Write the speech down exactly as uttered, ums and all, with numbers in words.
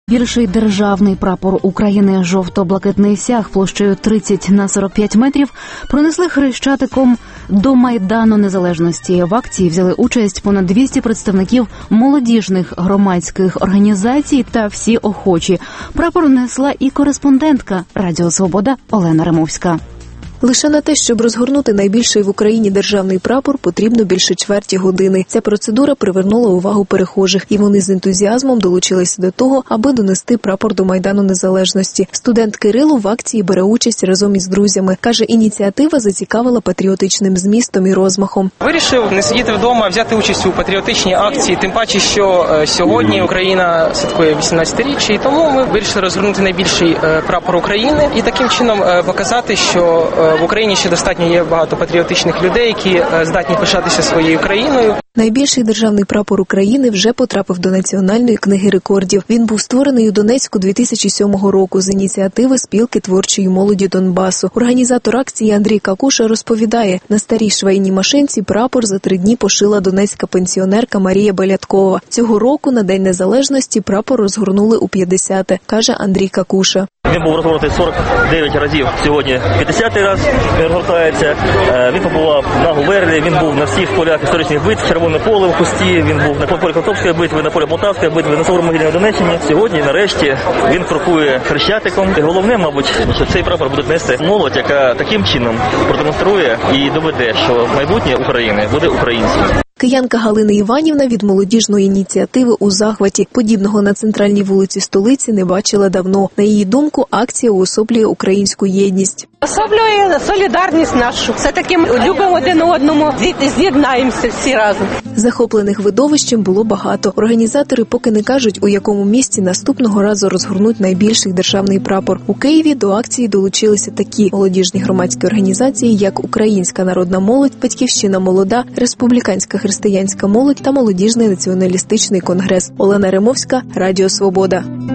Більший державний прапор України жовто-блакитний сяг площею тридцять на сорок п'ять метрів пронесли Хрещатиком до Майдану Незалежності. В акції взяли участь понад двісті представників молодіжних громадських організацій та всі охочі. Прапор несла і кореспондентка Радіо Свобода Олена Римовська. Лише на те, щоб розгорнути найбільший в Україні державний прапор, потрібно більше чверті години. Ця процедура привернула увагу перехожих, і вони з ентузіазмом долучилися до того, аби донести прапор до Майдану Незалежності. Студент Кирило в акції бере участь разом із друзями. Каже, ініціатива зацікавила патріотичним змістом і розмахом. Вирішив не сидіти вдома, взяти участь у патріотичній акції, тим паче, що сьогодні Україна святкує вісімнадцятиріччя, і тому ми вирішили розгорнути найбільший прапор України і таким чином показати, що в Україні ще достатньо є багато патріотичних людей, які здатні пишатися своєю країною. Найбільший державний прапор України вже потрапив до Національної книги рекордів. Він був створений у Донецьку дві тисячі сьомого року з ініціативи спілки творчої молоді Донбасу. Організатор акції Андрій Какуша розповідає, на старій швейній машинці прапор за три дні пошила донецька пенсіонерка Марія Беляткова. Цього року на День Незалежності прапор розгорнули у п'ятдесяте, каже Андрій Какуша. Він був розгорнутий сорок дев'ять разів, сьогодні п'ятдесятий раз він розгортається. Він побував на Губернії, він був на всіх полях історичних битв, Червоне поле в Кусті, він був на полі Котовської битви, на полі Полтавської битви, на Соборному могилі на Донеччині. Сьогодні, нарешті, він крокує Хрещатиком. І головне, мабуть, що цей прапор буде нести молодь, яка таким чином продемонструє і доведе, що майбутнє України буде українським. Киянка Галина Іванівна від молодіжної ініціативи у захваті. Подібного на центральній вулиці столиці не бачила давно. На її думку, акція уособлює українську єдність. Особлює солідарність нашу. Все-таки любимо один одному, з'єднаємося всі разом. Захоплених видовищем було багато. Організатори поки не кажуть, у якому місці наступного разу розгорнуть найбільший державний прапор. У Києві до акції долучилися такі молодіжні громадські організації, як Українська народна молодь, Батьківщина молода, Республіканська християнська молодь та Молодіжний націоналістичний конгрес. Олена Римовська, Радіо Свобода.